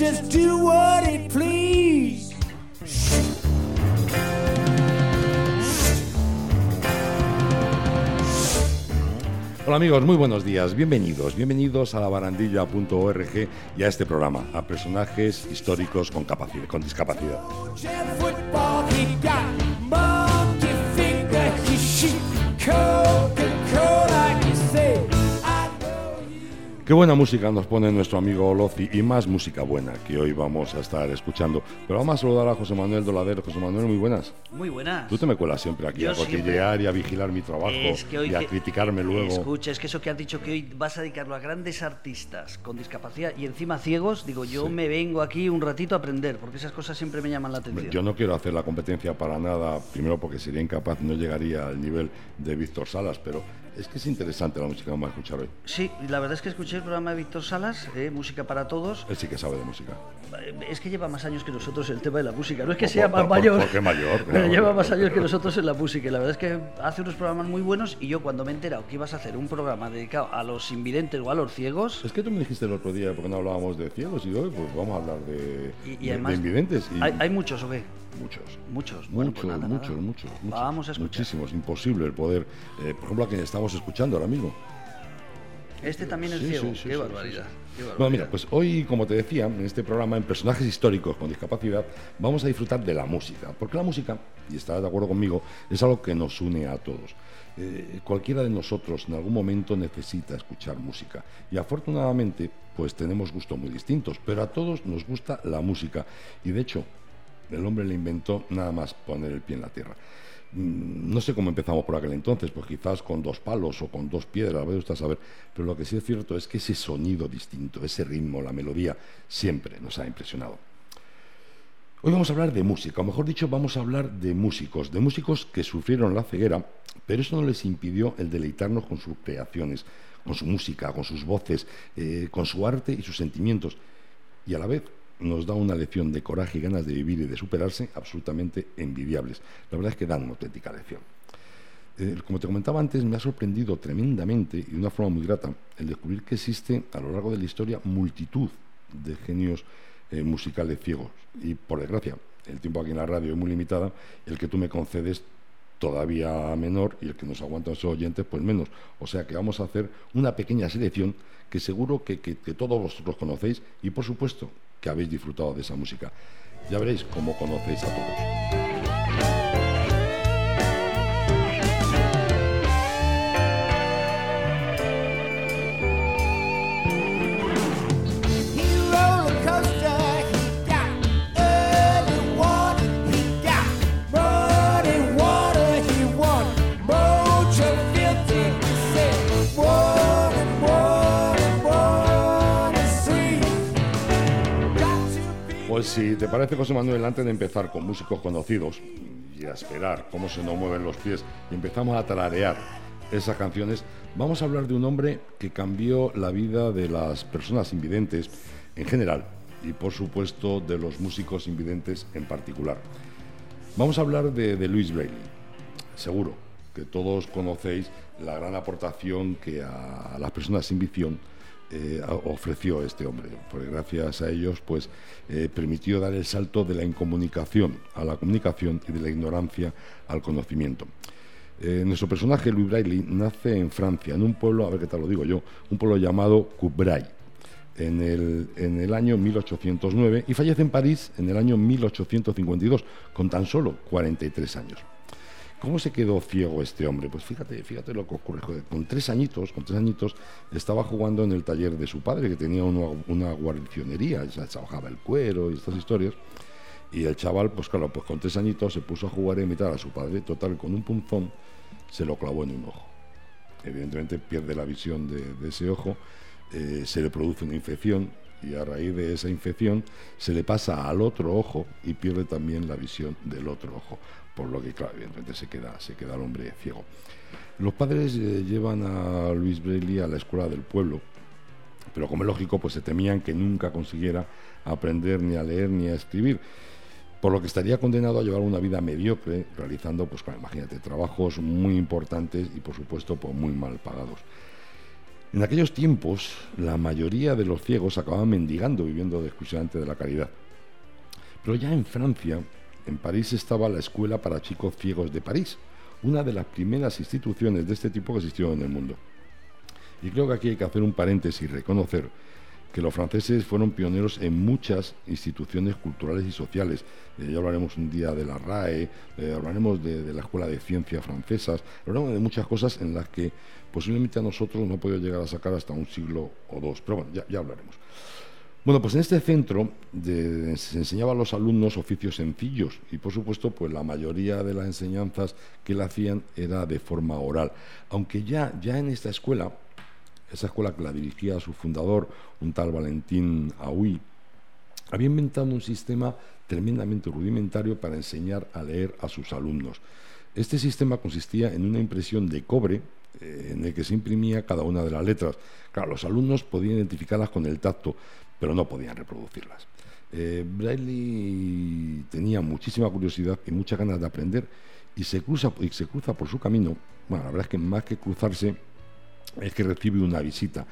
just do what it please. Hola amigos, muy buenos días, bienvenidos a labarandilla.org y a este programa, a personajes históricos con discapacidad. Qué buena música nos pone nuestro amigo Lozi y más música buena que hoy vamos a estar escuchando. Pero vamos a saludar a José Manuel Doladero. José Manuel, muy buenas. Muy buenas. Tú te me cuelas siempre aquí a cotillear y a vigilar mi trabajo y a criticarme luego. Escucha, es que eso que has dicho que hoy vas a dedicarlo a grandes artistas con discapacidad y encima ciegos, digo, yo me vengo aquí un ratito a aprender, porque esas cosas siempre me llaman la atención. Yo no quiero hacer la competencia para nada, primero porque sería incapaz, no llegaría al nivel de Víctor Salas, pero es que es interesante la música que vamos a escuchar hoy. Sí, la verdad es que escuché el programa de Víctor Salas, Música para Todos. Él sí que sabe de música. Es que lleva más años que nosotros el tema de la música. No es que sea más mayor. ¿Por qué mayor? Pero lleva más años que nosotros en la música. Y la verdad es que hace unos programas muy buenos. Y yo, cuando me he enterado que ibas a hacer un programa dedicado a los invidentes o a los ciegos. Es que tú me dijiste el otro día, porque no hablábamos de ciegos, y hoy pues vamos a hablar de invidentes. ¿Hay muchos o qué? Muchos. Bueno, pues nada. Vamos a escuchar. Muchísimos, imposible el poder. Por ejemplo, a quien estamos escuchando ahora mismo. Este también es ciego. Qué barbaridad. Bueno, mira, pues hoy, como te decía, en este programa, en personajes históricos con discapacidad, vamos a disfrutar de la música. Porque la música, y estarás de acuerdo conmigo, es algo que nos une a todos. Cualquiera de nosotros en algún momento necesita escuchar música. Y afortunadamente, pues tenemos gustos muy distintos, pero a todos nos gusta la música. Y de hecho, el hombre le inventó nada más poner el pie en la tierra. No sé cómo empezamos por aquel entonces, pues quizás con 2 palos o con 2 piedras, vaya usted a saber, pero lo que sí es cierto es que ese sonido distinto, ese ritmo, la melodía, siempre nos ha impresionado. Hoy vamos a hablar de música, o mejor dicho, vamos a hablar de músicos que sufrieron la ceguera, pero eso no les impidió el deleitarnos con sus creaciones, con su música, con sus voces, con su arte y sus sentimientos, y a la vez nos da una lección de coraje y ganas de vivir y de superarse absolutamente envidiables. La verdad es que dan una auténtica lección. Como te comentaba antes, me ha sorprendido tremendamente y de una forma muy grata el descubrir que existe a lo largo de la historia multitud de genios musicales ciegos. Y por desgracia, el tiempo aquí en la radio es muy limitado, el que tú me concedes todavía menor y el que nos aguantan esos oyentes pues menos. O sea que vamos a hacer una pequeña selección que seguro que todos vosotros conocéis y por supuesto que habéis disfrutado de esa música. Ya veréis cómo conocéis a todos. Pues si te parece, José Manuel, antes de empezar con músicos conocidos y a esperar cómo se nos mueven los pies y empezamos a tararear esas canciones, vamos a hablar de un hombre que cambió la vida de las personas invidentes en general y por supuesto de los músicos invidentes en particular. Vamos a hablar de Louis Braille. Seguro que todos conocéis la gran aportación que a las personas sin visión ofreció este hombre, porque gracias a ellos pues permitió dar el salto de la incomunicación a la comunicación y de la ignorancia al conocimiento. Nuestro personaje, Louis Braille, nace en Francia, en un pueblo, a ver qué tal lo digo yo, un pueblo llamado Courtrai, en el año 1809 y fallece en París en el año 1852, con tan solo 43 años. ¿Cómo se quedó ciego este hombre? Pues fíjate lo que ocurre. Con tres añitos estaba jugando en el taller de su padre, que tenía una guarnicionería, ya trabajaba el cuero y estas historias. Y el chaval, pues claro, pues con 3 añitos se puso a jugar e imitar a su padre. Total, con un punzón se lo clavó en un ojo. Evidentemente pierde la visión de ese ojo, se le produce una infección y a raíz de esa infección se le pasa al otro ojo y pierde también la visión del otro ojo. Por lo que, claro, evidentemente se queda el hombre ciego. Los padres llevan a Louis Braille a la escuela del pueblo, pero como es lógico, pues se temían que nunca consiguiera aprender ni a leer ni a escribir, por lo que estaría condenado a llevar una vida mediocre, realizando, pues claro, imagínate, trabajos muy importantes y por supuesto pues muy mal pagados. En aquellos tiempos, la mayoría de los ciegos acababan mendigando, viviendo exclusivamente de la caridad. Pero ya en Francia, en París, estaba la Escuela para Chicos Ciegos de París, una de las primeras instituciones de este tipo que existieron en el mundo. Y creo que aquí hay que hacer un paréntesis y reconocer que los franceses fueron pioneros en muchas instituciones culturales y sociales. Ya hablaremos un día de la RAE, hablaremos de la Escuela de Ciencias francesas, hablaremos de muchas cosas en las que posiblemente a nosotros no podemos llegar a sacar hasta un siglo o dos, pero bueno, ya hablaremos. Bueno, pues en este centro se enseñaba a los alumnos oficios sencillos y, por supuesto, pues la mayoría de las enseñanzas que le hacían era de forma oral. Aunque ya en esta escuela, esa escuela que la dirigía su fundador, un tal Valentin Aoui, había inventado un sistema tremendamente rudimentario para enseñar a leer a sus alumnos. Este sistema consistía en una impresión de cobre en el que se imprimía cada una de las letras. Claro, los alumnos podían identificarlas con el tacto, pero no podían reproducirlas. Braille tenía muchísima curiosidad y muchas ganas de aprender y se cruza por su camino. Bueno, la verdad es que más que cruzarse es que recibe una visita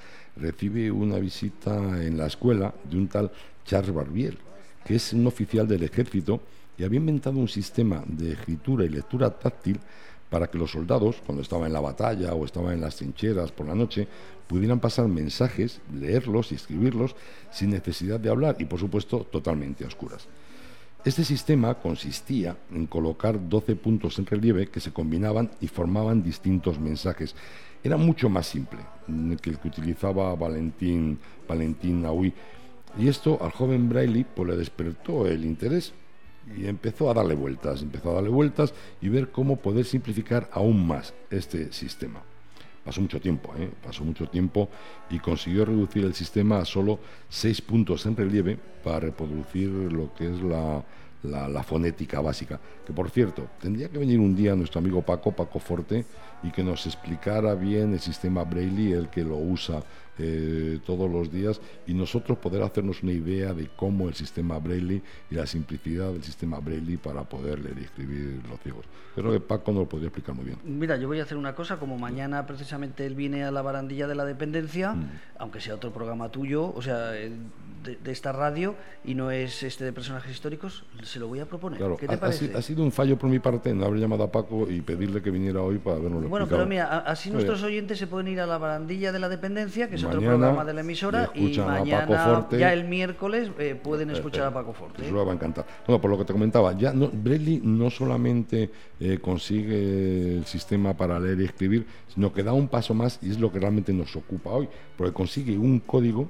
en la escuela de un tal Charles Barbier, que es un oficial del ejército y había inventado un sistema de escritura y lectura táctil para que los soldados, cuando estaban en la batalla o estaban en las trincheras por la noche, pudieran pasar mensajes, leerlos y escribirlos sin necesidad de hablar y, por supuesto, totalmente a oscuras. Este sistema consistía en colocar 12 puntos en relieve que se combinaban y formaban distintos mensajes. Era mucho más simple que el que utilizaba Valentin Aoui. Y esto al joven Braille pues, le despertó el interés y empezó a darle vueltas y ver cómo poder simplificar aún más este sistema. Pasó mucho tiempo y consiguió reducir el sistema a solo 6 puntos en relieve para reproducir lo que es la fonética básica. Que, por cierto, tendría que venir un día nuestro amigo Paco Forte, y que nos explicara bien el sistema Braille, el que lo usa todos los días, y nosotros poder hacernos una idea de cómo el sistema Braille y la simplicidad del sistema Braille para poder leer y escribir los ciegos. Creo que Paco nos lo podría explicar muy bien. Mira, yo voy a hacer una cosa, como mañana precisamente él viene a la barandilla de la dependencia, aunque sea otro programa tuyo, o sea, de esta radio, y no es de personajes históricos, se lo voy a proponer. Claro, ¿Qué te parece? Ha sido un fallo por mi parte no haber llamado a Paco y pedirle que viniera hoy para vernos. Bueno, pero mira, así nuestros oyentes se pueden ir a la barandilla de la dependencia, que es otro programa de la emisora, y mañana, ya el miércoles, pueden escuchar a Paco Forte. Eso va a encantar. Bueno, por lo que te comentaba, Braille no solamente consigue el sistema para leer y escribir, sino que da un paso más, y es lo que realmente nos ocupa hoy, porque consigue un código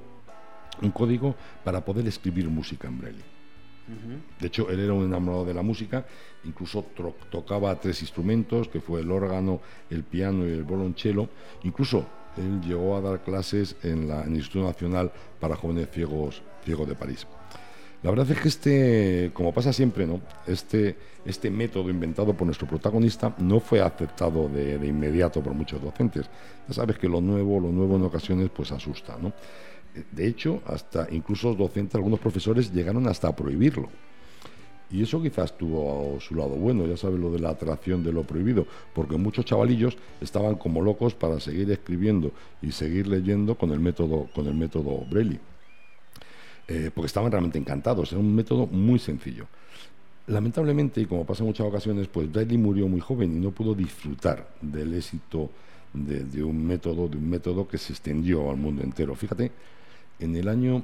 para poder escribir música en Braille. De hecho, él era un enamorado de la música, incluso tocaba 3 instrumentos, que fue el órgano, el piano y el violonchelo. Incluso él llegó a dar clases en el Instituto Nacional para Jóvenes Ciegos de París. La verdad es que como pasa siempre, ¿no? Este método inventado por nuestro protagonista no fue aceptado de inmediato por muchos docentes. Ya sabes que lo nuevo en ocasiones pues asusta, ¿no? De hecho, hasta incluso los docentes, algunos profesores llegaron hasta a prohibirlo. Y eso quizás tuvo su lado bueno, ya sabes, lo de la atracción de lo prohibido, porque muchos chavalillos estaban como locos para seguir escribiendo y seguir leyendo con el método Braille. Porque estaban realmente encantados, era un método muy sencillo. Lamentablemente, y como pasa en muchas ocasiones, pues Braille murió muy joven y no pudo disfrutar del éxito de un método que se extendió al mundo entero. Fíjate, en el año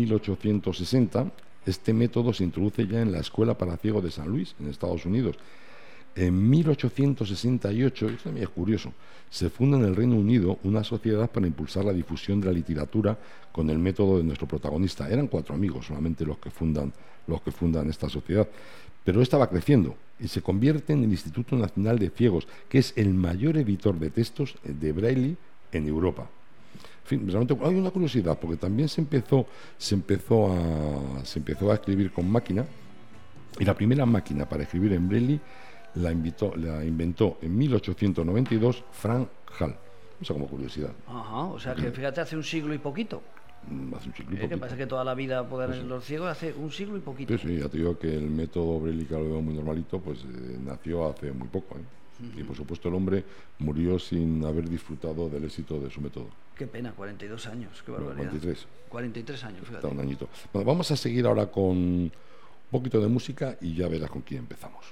1860, este método se introduce ya en la Escuela para Ciegos de San Luis, en Estados Unidos. En 1868, esto también es curioso, se funda en el Reino Unido una sociedad para impulsar la difusión de la literatura con el método de nuestro protagonista. Eran 4 amigos solamente los que fundan esta sociedad, pero estaba creciendo y se convierte en el Instituto Nacional de Ciegos, que es el mayor editor de textos de Braille en Europa. En fin, realmente hay una curiosidad, porque también se empezó a escribir con máquina, y la primera máquina para escribir en Braille la inventó en 1892 Frank Hall. Eso como curiosidad. Ajá, o sea que fíjate, hace un siglo y poquito. Hace un siglo y poquito. Que pasa que toda la vida poder los ciegos hace un siglo y poquito. Sí, ya te digo que el método Braille, que lo veo muy normalito, pues nació hace muy poco. Y por supuesto el hombre murió sin haber disfrutado del éxito de su método. Qué pena, 42 años, qué barbaridad. 43. 43 años, fíjate. Está un añito. Bueno, vamos a seguir ahora con un poquito de música y ya verás con quién empezamos.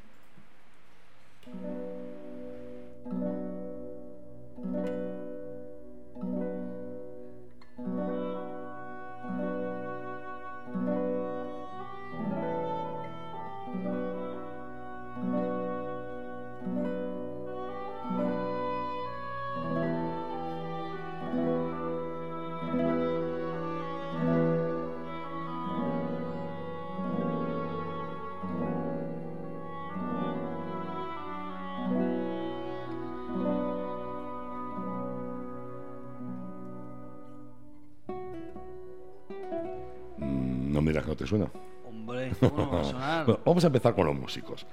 No me dirás que no te suena. Hombre, ¿cómo no va a sonar? Bueno, vamos a empezar con los músicos.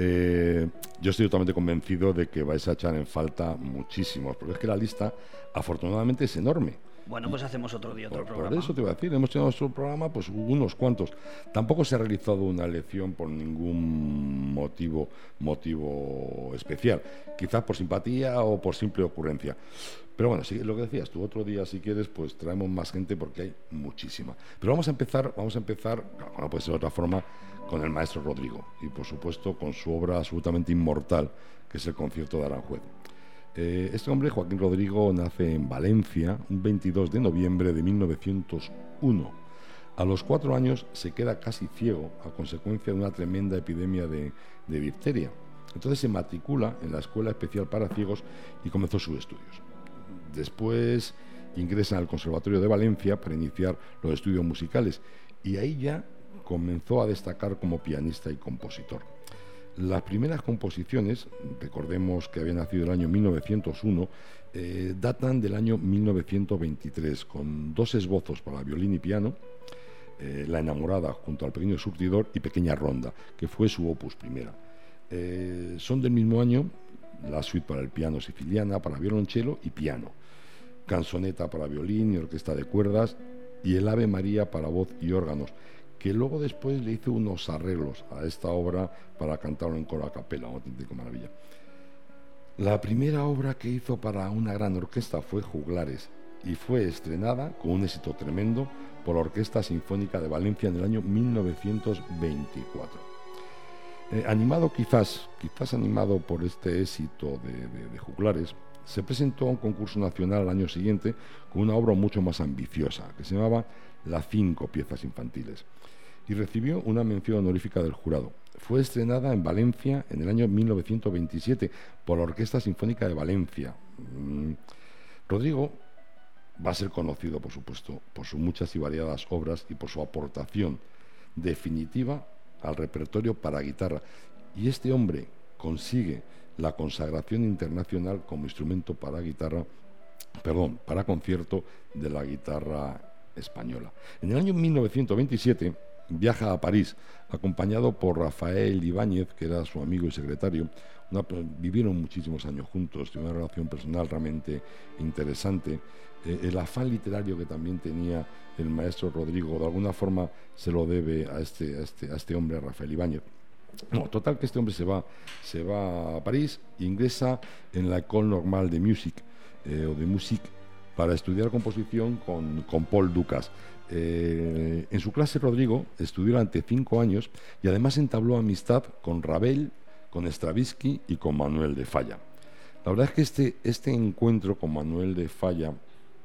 Yo estoy totalmente convencido de que vais a echar en falta muchísimos, porque es que la lista, afortunadamente, es enorme. Bueno, pues hacemos otro día otro Por programa. eso te iba a decir, hemos tenido nuestro programa, pues unos cuantos. Tampoco se ha realizado una elección por ningún motivo especial. Quizás por simpatía o por simple ocurrencia. Pero bueno, sí, lo que decías tú, otro día si quieres, pues traemos más gente porque hay muchísima. Pero vamos a empezar, claro, no puede ser de otra forma, con el maestro Rodrigo. Y por supuesto con su obra absolutamente inmortal, que es el Concierto de Aranjuez. Este hombre, Joaquín Rodrigo, nace en Valencia un 22 de noviembre de 1901. A los 4 años se queda casi ciego a consecuencia de una tremenda epidemia de difteria. Entonces se matricula en la Escuela Especial para Ciegos y comenzó sus estudios. Después ingresa al Conservatorio de Valencia para iniciar los estudios musicales y ahí ya comenzó a destacar como pianista y compositor. Las primeras composiciones, recordemos que había nacido el año 1901, datan del año 1923, con 2 esbozos para violín y piano, La enamorada junto al pequeño surtidor y Pequeña ronda, que fue su opus primera. Son del mismo año la suite para el piano siciliana, para violonchelo y piano, canzoneta para violín y orquesta de cuerdas y el Ave María para voz y órganos, que luego después le hizo unos arreglos a esta obra para cantarlo en coro a capela, una auténtica maravilla. La primera obra que hizo para una gran orquesta fue Juglares y fue estrenada con un éxito tremendo por la Orquesta Sinfónica de Valencia en el año 1924. Animado quizás animado por este éxito de Juglares, se presentó a un concurso nacional al año siguiente con una obra mucho más ambiciosa, que se llamaba Las 5 piezas infantiles, y recibió una mención honorífica del jurado. Fue estrenada en Valencia en el año 1927 por la Orquesta Sinfónica de Valencia. Rodrigo va a ser conocido, por supuesto, por sus muchas y variadas obras y por su aportación definitiva al repertorio para guitarra. Y este hombre consigue la consagración internacional como instrumento para concierto de la guitarra española. En el año 1927 viaja a París, acompañado por Rafael Ibáñez, que era su amigo y secretario. Vivieron muchísimos años juntos, tuvieron una relación personal realmente interesante. El afán literario que también tenía el maestro Rodrigo, de alguna forma se lo debe a este hombre, a Rafael Ibáñez. No, total que este hombre se va a París, ingresa en la École Normale de Musique, para estudiar composición con Paul Dukas. En su clase Rodrigo estudió durante 5 años y además entabló amistad con Ravel, con Stravinsky y con Manuel de Falla. La verdad es que este encuentro con Manuel de Falla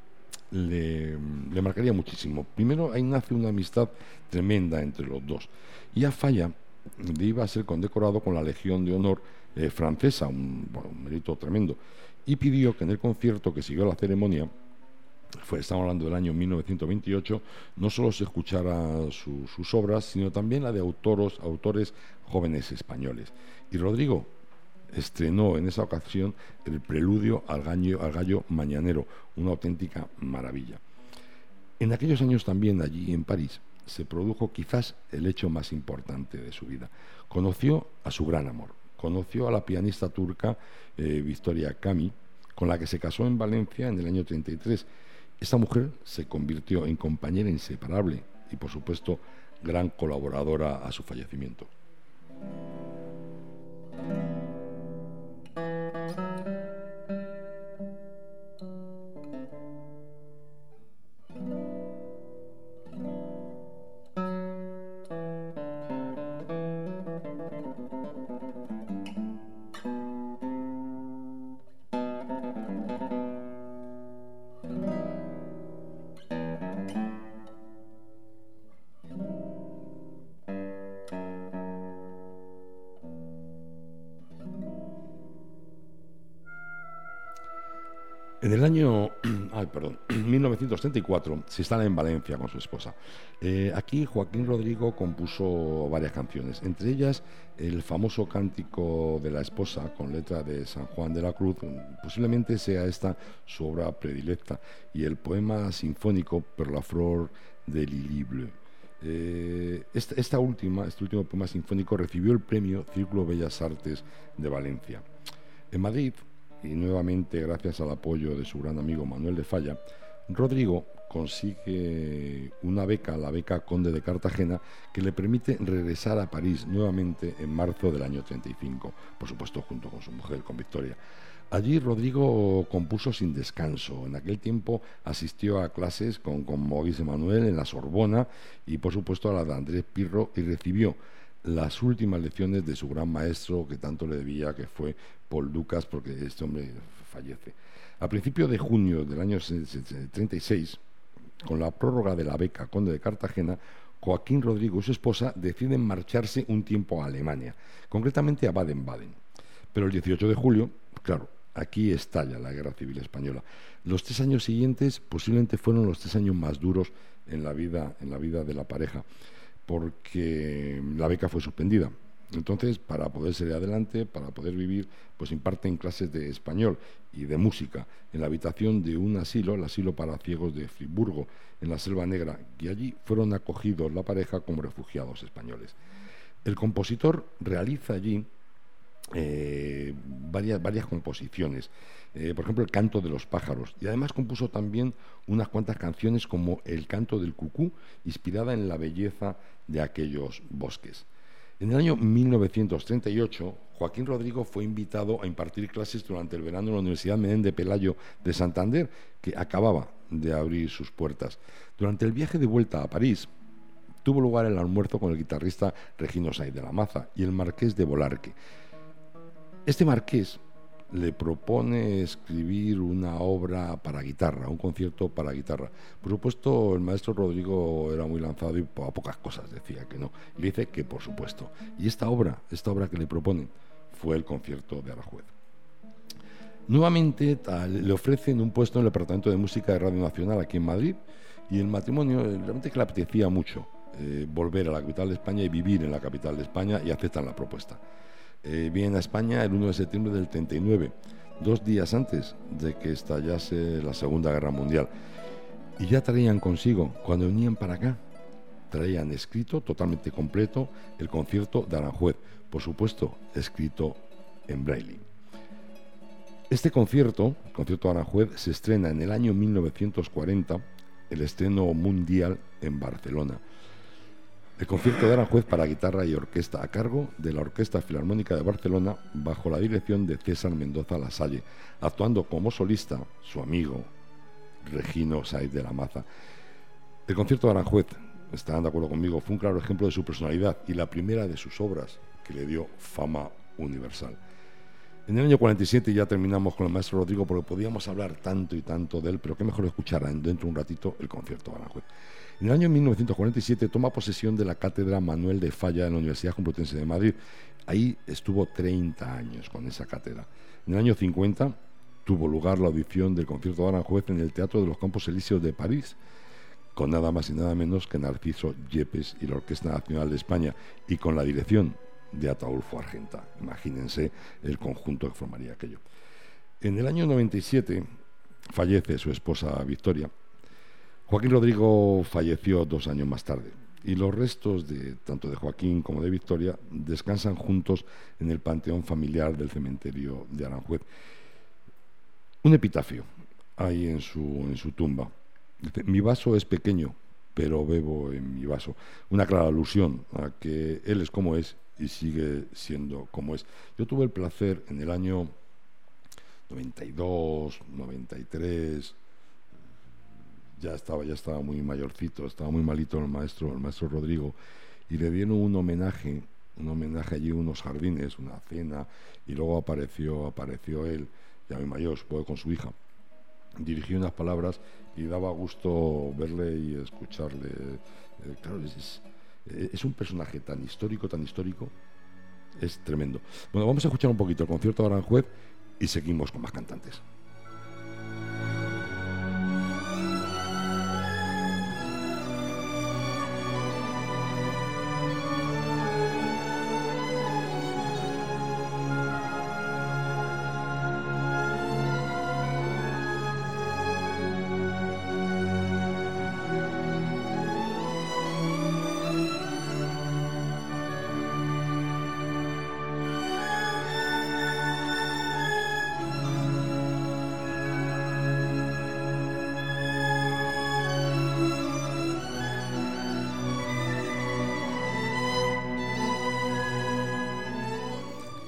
le marcaría muchísimo. Primero, ahí nace una amistad tremenda entre los dos. Y a Falla le iba a ser condecorado con la Legión de Honor francesa, un mérito tremendo. Y pidió que en el concierto que siguió la ceremonia, estamos hablando del año 1928, no solo se escuchara sus obras, sino también la de autores jóvenes españoles. Y Rodrigo estrenó en esa ocasión el Preludio al Gallo Mañanero, una auténtica maravilla. En aquellos años también, allí en París, se produjo quizás el hecho más importante de su vida. Conoció a su gran amor, conoció a la pianista turca Victoria Kami, con la que se casó en Valencia en el año 33. Esta mujer se convirtió en compañera inseparable y, por supuesto, gran colaboradora a su fallecimiento. En el año 1934 se instala en Valencia con su esposa. Aquí Joaquín Rodrigo compuso varias canciones, entre ellas el famoso Cántico de la Esposa con letra de San Juan de la Cruz, posiblemente sea esta su obra predilecta, y el poema sinfónico Per la flor de Lili Bleu. Este último poema sinfónico recibió el premio Círculo Bellas Artes de Valencia. En Madrid, y nuevamente gracias al apoyo de su gran amigo Manuel de Falla, Rodrigo consigue una beca, la beca Conde de Cartagena, que le permite regresar a París nuevamente en marzo del año 35, por supuesto junto con su mujer, con Victoria. Allí Rodrigo compuso sin descanso. En aquel tiempo asistió a clases con Maurice Emmanuel en la Sorbona y por supuesto a la de Andrés Pirro, y recibió las últimas lecciones de su gran maestro que tanto le debía, que fue Paul Dukas, porque este hombre fallece. A principios de junio del año 36, con la prórroga de la beca Conde de Cartagena, Joaquín Rodrigo y su esposa deciden marcharse un tiempo a Alemania, concretamente a Baden-Baden. Pero el 18 de julio, claro, aquí estalla la Guerra Civil Española. Los 3 años siguientes posiblemente fueron los 3 años más duros en la vida de la pareja, porque la beca fue suspendida. Entonces, para poder salir adelante, para poder vivir, pues imparten clases de español y de música en la habitación de un asilo, el asilo para ciegos de Friburgo, en la Selva Negra, y allí fueron acogidos la pareja como refugiados españoles. El compositor realiza allí varias composiciones, por ejemplo el Canto de los pájaros, y además compuso también unas cuantas canciones como El canto del cucú, inspirada en la belleza de aquellos bosques. En el año 1938 Joaquín Rodrigo fue invitado a impartir clases durante el verano en la Universidad Menéndez Pelayo de Santander, que acababa de abrir sus puertas. Durante el viaje de vuelta a París tuvo lugar el almuerzo con el guitarrista Regino Saiz de la Maza y el marqués de Bolarque. Este marqués le propone escribir una obra para guitarra, un concierto para guitarra. Por supuesto, el maestro Rodrigo era muy lanzado y a pocas cosas decía que no. Y le dice que por supuesto. Y esta obra que le proponen fue el concierto de Aranjuez. Nuevamente le ofrecen un puesto en el Departamento de Música de Radio Nacional aquí en Madrid, y el matrimonio realmente que le apetecía mucho volver a la capital de España y vivir en la capital de España, y aceptan la propuesta. Vienen a España el 1 de septiembre del 39, 2 días antes de que estallase la Segunda Guerra Mundial. Y ya traían consigo, cuando venían para acá, traían escrito, totalmente completo, el concierto de Aranjuez, por supuesto, escrito en braille. Este concierto de Aranjuez, se estrena en el año 1940, el estreno mundial en Barcelona. El concierto de Aranjuez para guitarra y orquesta, a cargo de la Orquesta Filarmónica de Barcelona, bajo la dirección de César Mendoza Lasalle, actuando como solista su amigo Regino Saiz de la Maza. El concierto de Aranjuez, estarán de acuerdo conmigo, fue un claro ejemplo de su personalidad y la primera de sus obras que le dio fama universal. En el año 47 ya terminamos con el maestro Rodrigo, porque podíamos hablar tanto y tanto de él, pero qué mejor escuchar dentro de un ratito el concierto de Aranjuez. En el año 1947 toma posesión de la cátedra Manuel de Falla en la Universidad Complutense de Madrid. Ahí estuvo 30 años con esa cátedra. En el año 50 tuvo lugar la audición del concierto de Aranjuez en el Teatro de los Campos Elíseos de París, con nada más y nada menos que Narciso Yepes y la Orquesta Nacional de España, y con la dirección de Ataulfo Argenta. Imagínense el conjunto que formaría aquello. En el año 97 fallece su esposa Victoria. Joaquín Rodrigo falleció 2 años más tarde, y los restos tanto de Joaquín como de Victoria descansan juntos en el panteón familiar del cementerio de Aranjuez. Un epitafio hay en su tumba. Dice: mi vaso es pequeño, pero bebo en mi vaso. Una clara alusión a que él es como es y sigue siendo como es. Yo tuve el placer en el año 92, 93... Ya estaba muy mayorcito, estaba muy malito el maestro Rodrigo, y le dieron un homenaje allí, unos jardines, una cena, y luego apareció él, ya muy mayor, supongo, con su hija. Dirigió unas palabras y daba gusto verle y escucharle. Claro, es un personaje tan histórico, es tremendo. Bueno, vamos a escuchar un poquito el concierto de Aranjuez y seguimos con más cantantes.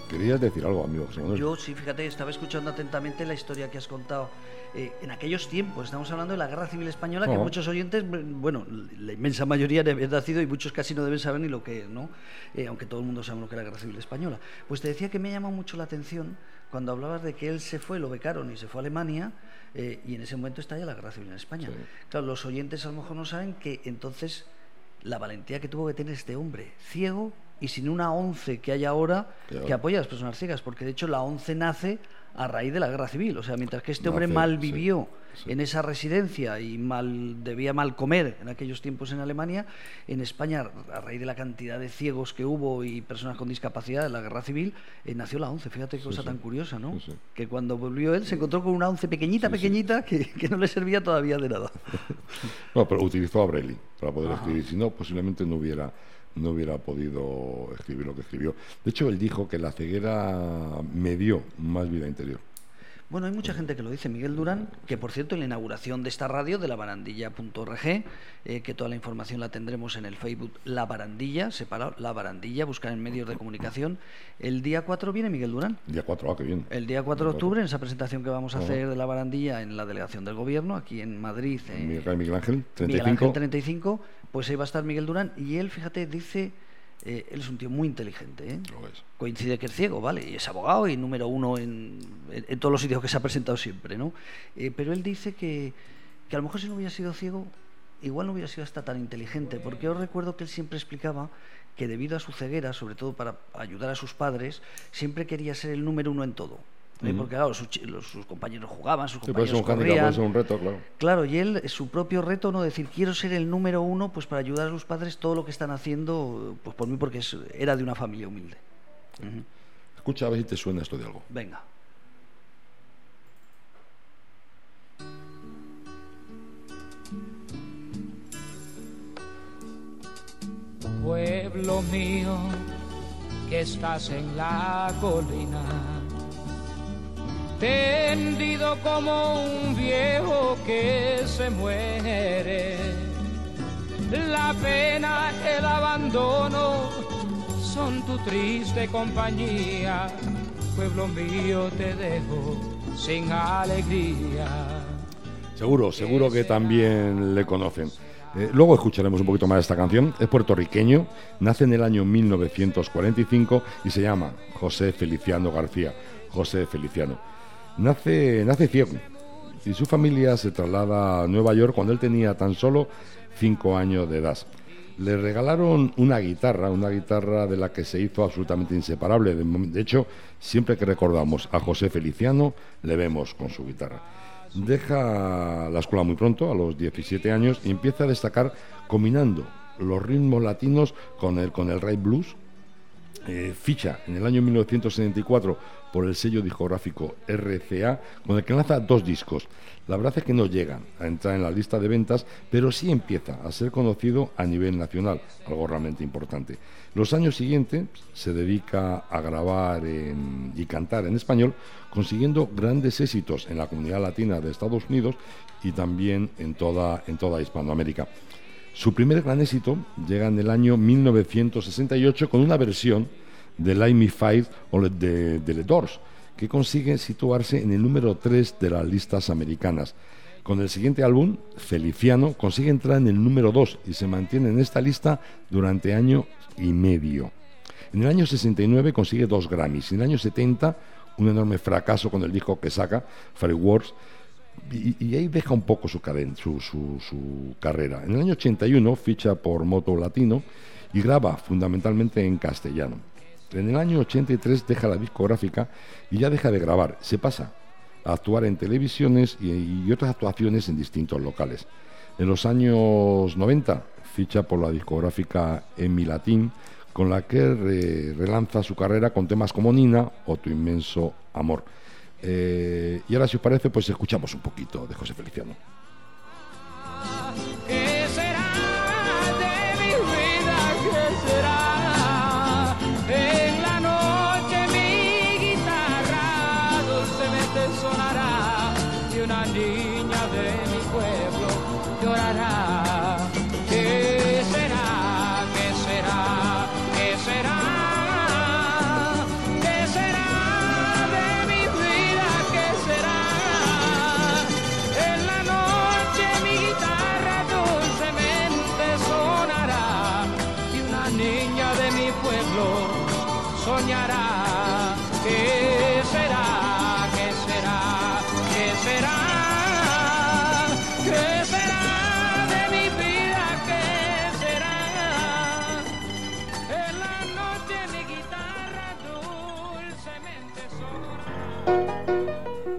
Querías decir algo, amigo José Manuel. Yo sí, fíjate, estaba escuchando atentamente la historia que has contado. En aquellos tiempos, estamos hablando de la Guerra Civil Española, que muchos oyentes, bueno, la inmensa mayoría debe haber nacido y muchos casi no deben saber ni lo que es, ¿no? Aunque todo el mundo sabe lo que es la Guerra Civil Española. Pues te decía que me ha llamado mucho la atención cuando hablabas de que él se fue, lo becaron y se fue a Alemania, y en ese momento estalla la Guerra Civil en España. Sí. Claro, los oyentes a lo mejor no saben que entonces la valentía que tuvo que tener este hombre, ciego y sin una ONCE que hay ahora que apoya a las personas ciegas, porque de hecho la ONCE nace a raíz de la Guerra Civil. O sea, mientras que este hombre mal vivió en esa residencia y debía mal comer en aquellos tiempos en Alemania, en España, a raíz de la cantidad de ciegos que hubo y personas con discapacidad en la Guerra Civil, nació la ONCE. Fíjate qué cosa tan curiosa, ¿no? Que cuando volvió él se encontró con una ONCE pequeñita, que no le servía todavía de nada. No, pero utilizó a Braille para poder escribir. Si no, posiblemente no hubiera podido escribir lo que escribió. De hecho, él dijo que la ceguera me dio más vida interior. Bueno, hay mucha gente que lo dice. Miguel Durán, que por cierto en la inauguración de esta radio, de labarandilla.org, que toda la información la tendremos en el Facebook La Barandilla, separado, La Barandilla, buscar en medios de comunicación. El día 4 viene Miguel Durán. El día 4, qué bien. El día 4 de octubre, en esa presentación que vamos a hacer de La Barandilla en la delegación del Gobierno, aquí en Madrid. Miguel Ángel, 35. Miguel Ángel, 35, pues ahí va a estar Miguel Durán, y él, fíjate, dice... él es un tío muy inteligente, ¿eh? Lo es. Coincide que es ciego, ¿vale? Y es abogado y número uno en todos los sitios que se ha presentado siempre, ¿no? Pero él dice que a lo mejor si no hubiera sido ciego, igual no hubiera sido hasta tan inteligente, porque yo recuerdo que él siempre explicaba que debido a su ceguera, sobre todo para ayudar a sus padres, siempre quería ser el número uno en todo. Porque claro, sus compañeros jugaban, sus compañeros corrían. Puede ser un reto, claro. Claro, y él, su propio reto, no decir, quiero ser el número uno, pues para ayudar a los padres todo lo que están haciendo, pues por mí, porque era de una familia humilde. Escucha a ver si te suena esto de algo. Venga. Pueblo mío, que estás en la colina, tendido como un viejo que se muere. La pena, el abandono son tu triste compañía. Pueblo mío, te dejo sin alegría. Seguro que también le conocen. Luego escucharemos un poquito más de esta canción. Es puertorriqueño, nace en el año 1945 y se llama José Feliciano García. José Feliciano. Nace ciego y su familia se traslada a Nueva York cuando él tenía tan solo 5 años de edad. Le regalaron una guitarra de la que se hizo absolutamente inseparable. De hecho, siempre que recordamos a José Feliciano, le vemos con su guitarra. Deja la escuela muy pronto, a los 17 años, y empieza a destacar combinando los ritmos latinos con el rhythm blues. Ficha en el año 1974 por el sello discográfico RCA, con el que lanza 2 discos. La verdad es que no llegan a entrar en la lista de ventas, pero sí empieza a ser conocido a nivel nacional, algo realmente importante. Los años siguientes se dedica a grabar y cantar en español, consiguiendo grandes éxitos en la comunidad latina de Estados Unidos y también en toda Hispanoamérica. Su primer gran éxito llega en el año 1968 con una versión de Light Me Fire o de The Doors, que consigue situarse en el número 3 de las listas americanas. Con el siguiente álbum, Feliciano, consigue entrar en el número 2 y se mantiene en esta lista durante año y medio. En el año 69 consigue 2 Grammys. En el año 70, un enorme fracaso con el disco que saca, Fireworks, y ahí deja un poco su carrera. En el año 81 ficha por Moto Latino y graba fundamentalmente en castellano. En el año 83 deja la discográfica y ya deja de grabar. Se pasa a actuar en televisiones y otras actuaciones en distintos locales. En los años 90 ficha por la discográfica EMI Latin, con la que relanza su carrera con temas como Nina o Tu inmenso amor. Y ahora, si os parece, pues escuchamos un poquito de José Feliciano. ¿Qué será de mi vida? ¿Qué será? En la noche mi guitarra dulcemente sonará y una niña de mi pueblo llorará. ¿Qué será? ¿Qué será? ¿Qué será? ¿Qué será? niña de mi pueblo soñará. ¿Qué será? ¿Qué será? ¿Qué será? ¿Qué será de mi vida? ¿Qué será? En la noche mi guitarra dulcemente sonará.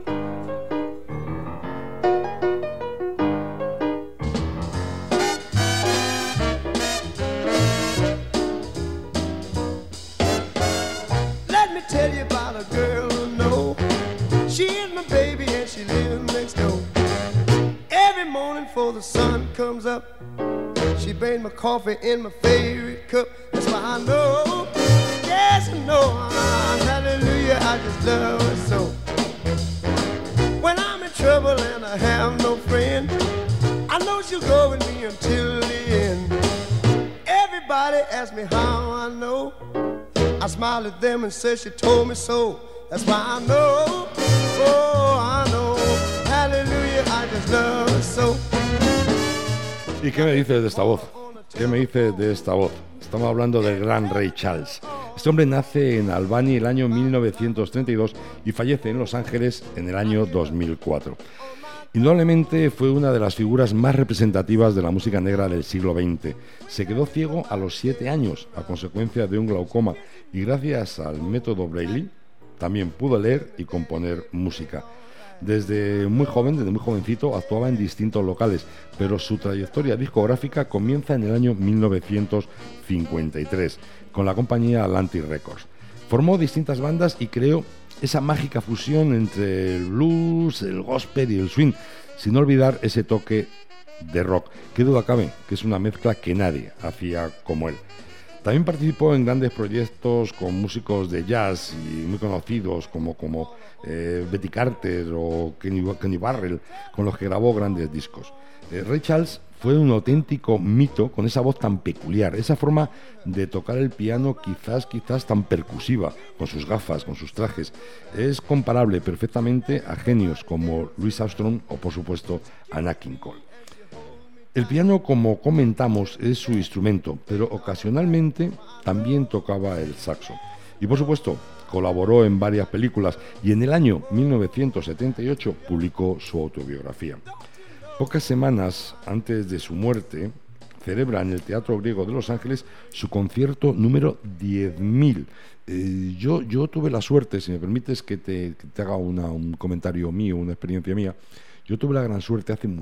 Tell you about a girl I know. She is my baby and she lives next door. Every morning before the sun comes up, she brings my coffee in my favorite cup. That's why I know, yes I know, hallelujah, I just love her so. When I'm in trouble and I have no friend, I know she'll go with me until the end. Everybody asks me how I know. I smile at them and say she told me so. That's why I know, oh I know, hallelujah, I just love her so. ¿Y qué me dices de esta voz? ¿Qué me dices de esta voz? Estamos hablando del gran Ray Charles. Este hombre nace en Albany el año 1932 y fallece en Los Ángeles en el año 2004. Indudablemente fue una de las figuras más representativas de la música negra del siglo XX. Se quedó ciego a los 7 años a consecuencia de un glaucoma y gracias al método Braille también pudo leer y componer música. Desde muy jovencito actuaba en distintos locales, pero su trayectoria discográfica comienza en el año 1953 con la compañía Atlantic Records. Formó distintas bandas y creó esa mágica fusión entre el blues, el gospel y el swing, sin olvidar ese toque de rock. Qué duda cabe que es una mezcla que nadie hacía como él. También participó en grandes proyectos con músicos de jazz y muy conocidos como Betty Carter o Kenny Barrell, con los que grabó grandes discos. Ray Charles fue un auténtico mito con esa voz tan peculiar, esa forma de tocar el piano quizás tan percusiva, con sus gafas, con sus trajes. Es comparable perfectamente a genios como Louis Armstrong o por supuesto a Nat King Cole. El piano, como comentamos, es su instrumento, pero ocasionalmente también tocaba el saxo. Y por supuesto, colaboró en varias películas y en el año 1978 publicó su autobiografía. Pocas semanas antes de su muerte, celebra en el Teatro Griego de Los Ángeles su concierto número 10.000. Yo tuve la suerte, si me permites que te haga un comentario mío, una experiencia mía. Yo tuve la gran suerte hace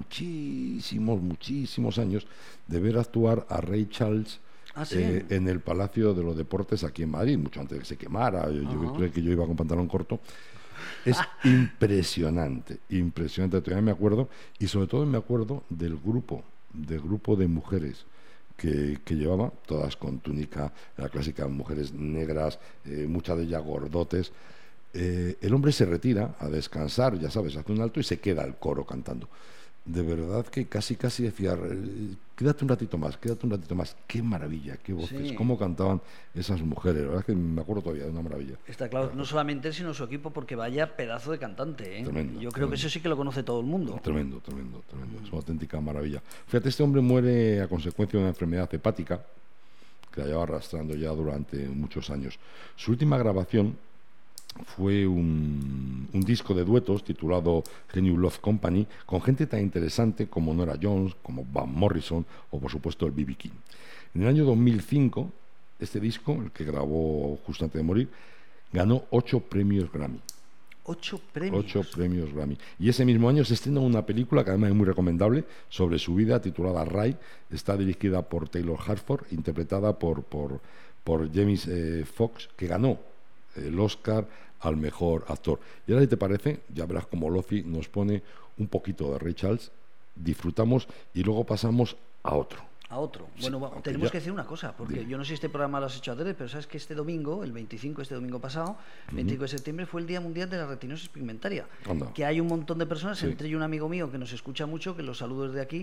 muchísimos años de ver actuar a Ray Charles en el Palacio de los Deportes aquí en Madrid, mucho antes de que se quemara. Yo creo que yo iba con pantalón corto. Es impresionante, todavía me acuerdo, y sobre todo me acuerdo del grupo de mujeres que llevaba, todas con túnica, la clásica, mujeres negras, muchas de ellas gordotes. El hombre se retira a descansar, ya sabes, hace un alto y se queda el coro cantando. De verdad que casi decía, quédate un ratito más, qué maravilla, qué voces, cómo cantaban esas mujeres. La verdad es que me acuerdo todavía de una maravilla. Está claro, no solamente él, sino su equipo, porque vaya pedazo de cantante, ¿eh? Tremendo, yo creo que eso sí que lo conoce todo el mundo. Tremendo, es una auténtica maravilla. Fíjate, este hombre muere a consecuencia de una enfermedad hepática que la lleva arrastrando ya durante muchos años. Su última grabación fue un disco de duetos titulado Genu Love Company, con gente tan interesante como Nora Jones, como Van Morrison o por supuesto el B.B. King. En el año 2005 este disco, el que grabó justo antes de morir, ganó 8 premios Grammy. 8 premios. 8 premios Grammy. Y ese mismo año se estrena una película que además es muy recomendable sobre su vida, titulada Ray. Está dirigida por Taylor Harford, interpretada por James Fox, que ganó el Oscar al mejor actor. Y ahora, si te parece, ya verás como Lofi nos pone un poquito de Ray Charles, disfrutamos y luego pasamos a otro. Bueno, tenemos que decir una cosa, porque yo no sé si este programa lo has hecho adrede, pero sabes que este domingo, el 25, este domingo pasado, 25 de septiembre, fue el Día Mundial de la Retinosis Pigmentaria. Que hay un montón de personas, entre ellos un amigo mío que nos escucha mucho, que los saludo desde aquí,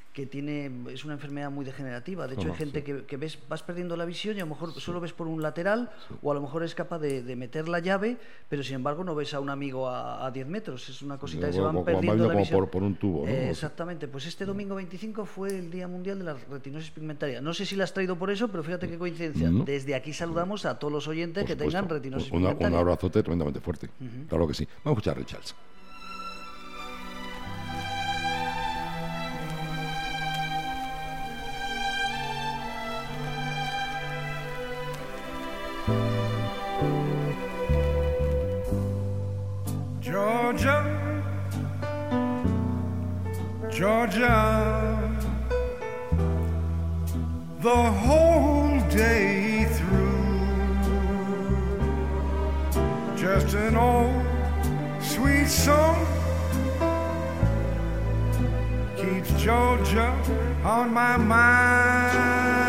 es una enfermedad muy degenerativa. De hecho, hay gente que vas perdiendo la visión y a lo mejor solo ves por un lateral, o a lo mejor es capaz de meter la llave, pero sin embargo no ves a un amigo a 10 metros. Es una cosita que se van perdiendo la visión. Por un tubo, ¿no? Exactamente. Pues este domingo 25 fue el Día Mundial de la Retinosis Pigmentaria. No sé si la has traído por eso, pero fíjate qué coincidencia. Desde aquí saludamos a todos los oyentes que tengan retinosis pigmentaria. Un abrazote tremendamente fuerte. Claro que sí. Vamos a escuchar a Ray Charles. Georgia, Georgia, the whole day through, just an old sweet song keeps Georgia on my mind.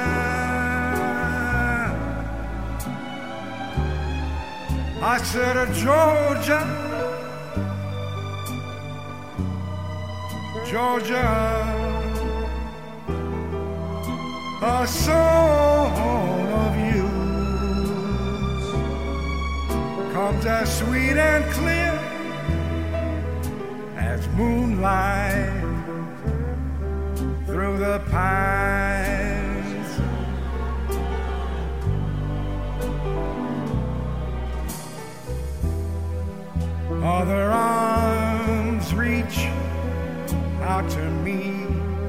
I said, Georgia, Georgia, a song of you comes as sweet and clear as moonlight through the pines. Other arms reach out to me,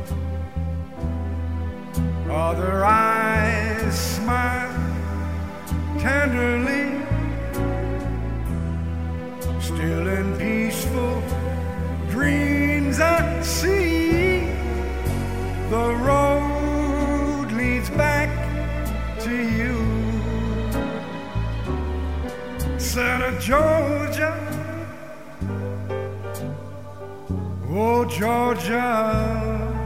other eyes smile tenderly, still in peaceful dreams I see the road leads back to you. Santa Georgia, oh Georgia,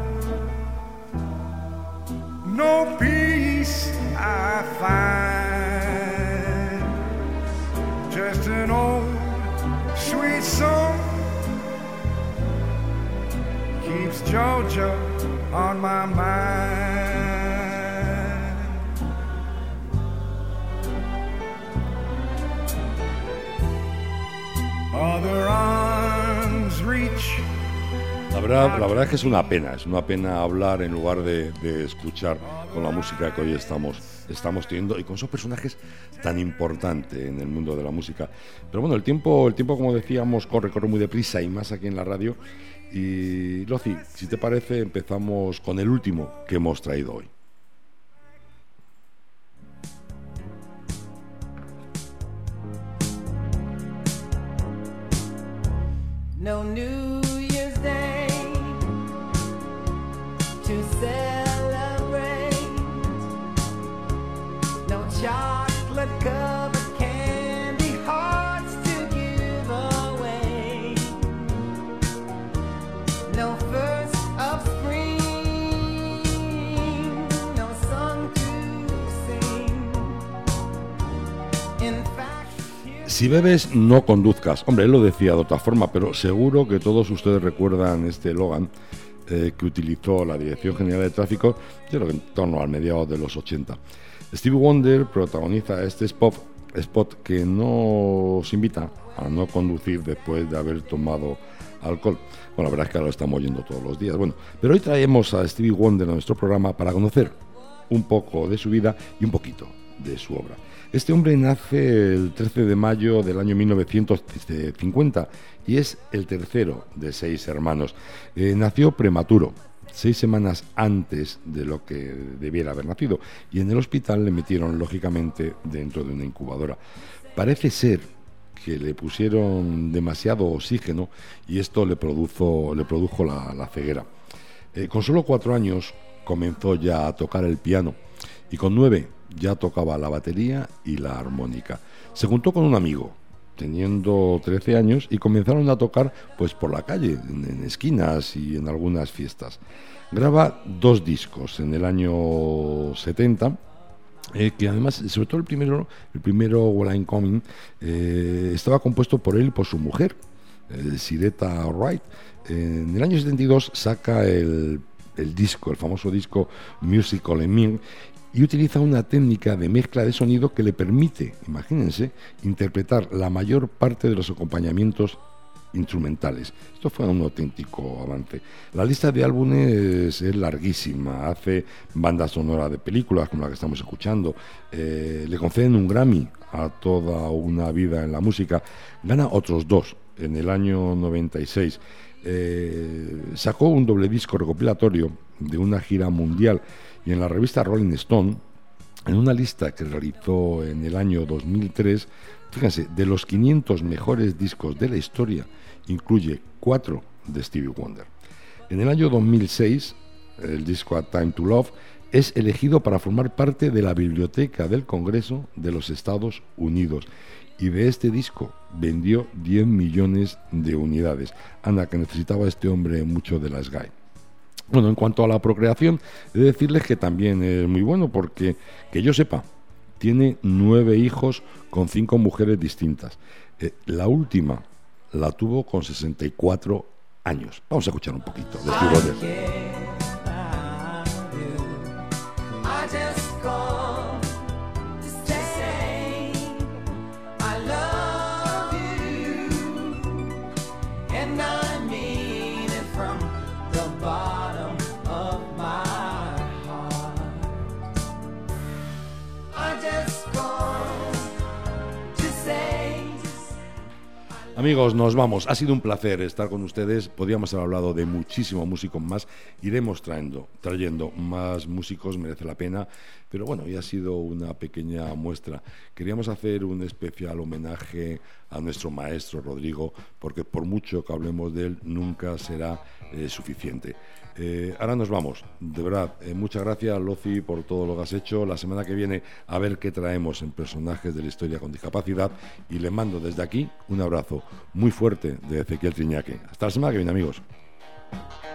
no peace I find, just an old sweet song keeps Georgia on my mind. Other arms reach. La verdad es que es una pena hablar en lugar de escuchar con la música que hoy estamos teniendo y con esos personajes tan importantes en el mundo de la música. Pero bueno, el tiempo como decíamos, corre muy deprisa y más aquí en la radio. Y Loci, si te parece, empezamos con el último que hemos traído hoy. No New Year's Day to celebrate, no chocolate covered candy hearts to give away, no first of spring, no song to sing. In fact, Si bebes, no conduzcas. Hombre, él lo decía de otra forma, pero seguro que todos ustedes recuerdan este eslogan que utilizó la Dirección General de Tráfico, yo creo que en torno al mediados de los 80. Stevie Wonder protagoniza este spot que nos invita a no conducir después de haber tomado alcohol. Bueno, la verdad es que ahora lo estamos oyendo todos los días. Bueno, pero hoy traemos a Stevie Wonder a nuestro programa para conocer un poco de su vida y un poquito de su obra. Este hombre nace el 13 de mayo del año 1950 y es el tercero de 6 hermanos. Nació prematuro, 6 semanas antes de lo que debiera haber nacido, y en el hospital le metieron lógicamente dentro de una incubadora. Parece ser que le pusieron demasiado oxígeno y esto le produjo la ceguera. Con solo 4 años comenzó ya a tocar el piano y con 9 ya tocaba la batería y la armónica. Se juntó con un amigo, teniendo 13 años, y comenzaron a tocar pues por la calle, en esquinas y en algunas fiestas. Graba 2 discos en el año 70, que además, sobre todo el primero While I'm Coming, estaba compuesto por él y por su mujer, Sireta Wright. En el año 72 saca el el disco, el famoso disco Musical Emin, y utiliza una técnica de mezcla de sonido que le permite, imagínense, interpretar la mayor parte de los acompañamientos instrumentales. Esto fue un auténtico avance. La lista de álbumes es larguísima, hace bandas sonoras de películas como la que estamos escuchando, le conceden un Grammy a toda una vida en la música, gana otros 2 en el año 96. Sacó un doble disco recopilatorio de una gira mundial, y en la revista Rolling Stone, en una lista que realizó en el año 2003, fíjense, de los 500 mejores discos de la historia, incluye 4 de Stevie Wonder. En el año 2006, el disco A Time to Love es elegido para formar parte de la Biblioteca del Congreso de los Estados Unidos, y de este disco vendió 10 millones de unidades. Anda, que necesitaba este hombre mucho de la SGAE. Bueno, en cuanto a la procreación, he de decirles que también es muy bueno, porque, que yo sepa, tiene 9 hijos con 5 mujeres distintas. La última la tuvo con 64 años. Vamos a escuchar un poquito de Stevie Wonder. Amigos, nos vamos. Ha sido un placer estar con ustedes. Podríamos haber hablado de muchísimos músicos más. Iremos trayendo más músicos, merece la pena. Pero bueno, ya ha sido una pequeña muestra. Queríamos hacer un especial homenaje a nuestro maestro Rodrigo, porque por mucho que hablemos de él, nunca será suficiente. Ahora nos vamos. De verdad, muchas gracias, Loci, por todo lo que has hecho. La semana que viene a ver qué traemos en personajes de la historia con discapacidad, y le mando desde aquí un abrazo muy fuerte de Ezequiel Triñaque. Hasta la semana que viene, amigos.